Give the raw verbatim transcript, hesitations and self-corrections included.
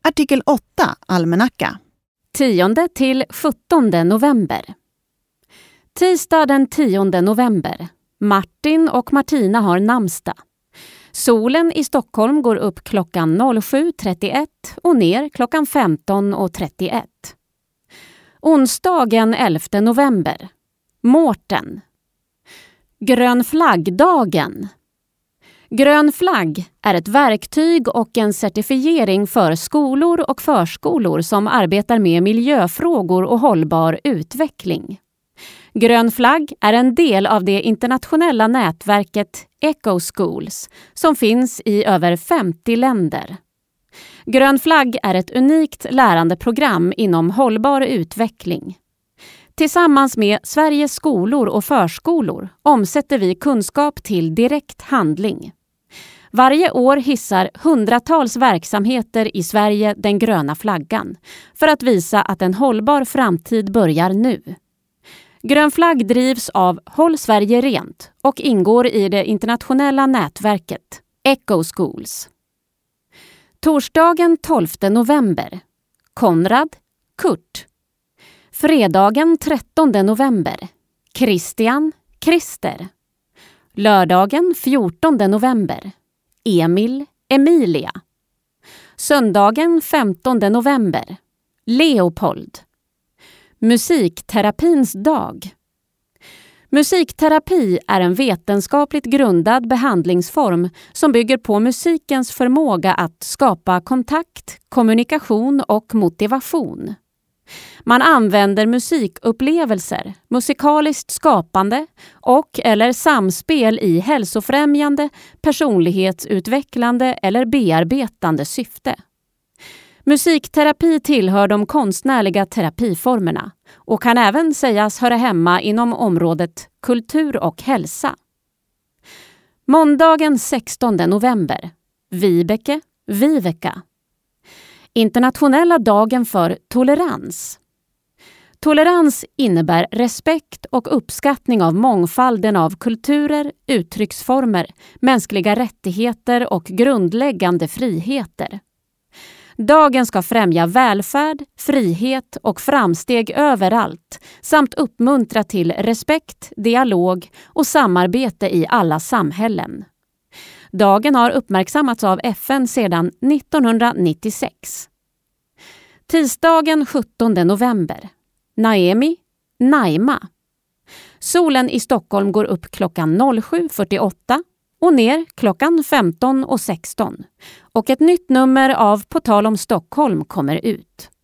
Artikel åtta, almanacka. tionde till sjuttonde november. Tisdag den tionde november. Martin och Martina har namnsdag. Solen i Stockholm går upp klockan sju trettioett och ner klockan femton trettioett. Onsdagen elfte november. Mårten. Grön flaggdagen. Grön flagg är ett verktyg och en certifiering för skolor och förskolor som arbetar med miljöfrågor och hållbar utveckling. Grön flagg är en del av det internationella nätverket Eco Schools som finns i över femtio länder. Grön flagg är ett unikt lärandeprogram inom hållbar utveckling. Tillsammans med Sveriges skolor och förskolor omsätter vi kunskap till direkt handling. Varje år hissar hundratals verksamheter i Sverige den gröna flaggan för att visa att en hållbar framtid börjar nu. Grön flagg drivs av Håll Sverige rent och ingår i det internationella nätverket Eco Schools. Torsdagen tolfte november. Konrad, Kurt. Fredagen trettonde november. Christian, Christer. Lördagen fjortonde november. Emil, Emilia. Söndagen femtonde november. Leopold. Musikterapins dag. Musikterapi är en vetenskapligt grundad behandlingsform som bygger på musikens förmåga att skapa kontakt, kommunikation och motivation. Man använder musikupplevelser, musikaliskt skapande och eller samspel i hälsofrämjande, personlighetsutvecklande eller bearbetande syfte. Musikterapi tillhör de konstnärliga terapiformerna och kan även sägas höra hemma inom området kultur och hälsa. Måndagen sextonde november. Vibeke, Viveka. Internationella dagen för tolerans. Tolerans innebär respekt och uppskattning av mångfalden av kulturer, uttrycksformer, mänskliga rättigheter och grundläggande friheter. Dagen ska främja välfärd, frihet och framsteg överallt samt uppmuntra till respekt, dialog och samarbete i alla samhällen. Dagen har uppmärksammats av F N sedan nittonhundranittiosex. Tisdagen sjuttonde november. Naemi, Naima. Solen i Stockholm går upp klockan sju fyrtioåtta och ner klockan femton sexton. Och ett nytt nummer av På tal om Stockholm kommer ut.